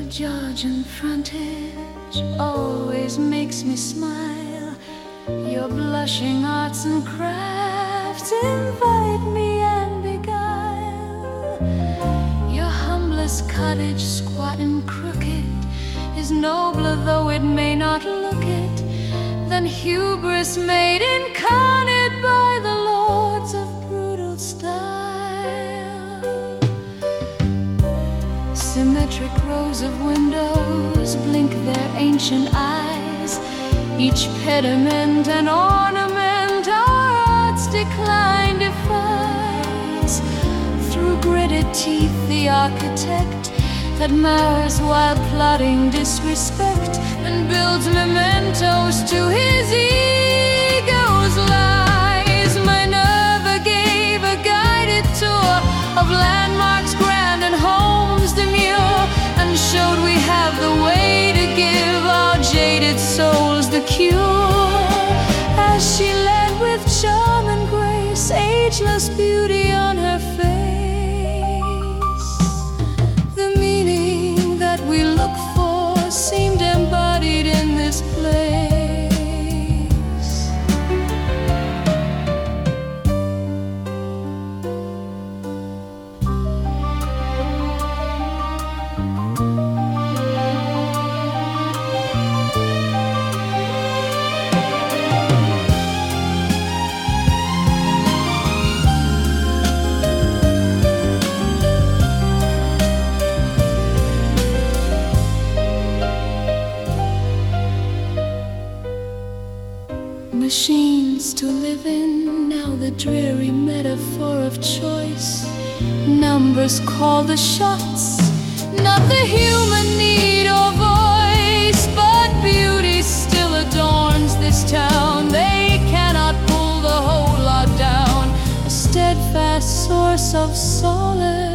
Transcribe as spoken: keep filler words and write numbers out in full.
Georgian frontage always makes me smile. Your blushing arts and crafts invite me and beguile. Your humblest cottage, squat and crooked, is nobler, though it may not look it, than hubris made incarnate by the lords of brutal style. Symmetric rows of windows blink their ancient eyes. Each pediment and ornament our art's decline defies. Through gritted teeth the architect admires while plotting disrespect, and builds mementos to his ego's lies. Minerva gave a guided tour of landmarks grand and homes demure, and showed we have the way to give our jaded souls the cure. As she led with charm and grace, ageless beauty on her face, the meaning that we look for seemed embodied in this place. Machines to live in, now the dreary metaphor of choice. Numbers call the shots, not the human need or voice. But beauty still adorns this town, they cannot pull the whole lot down. A steadfast source of solace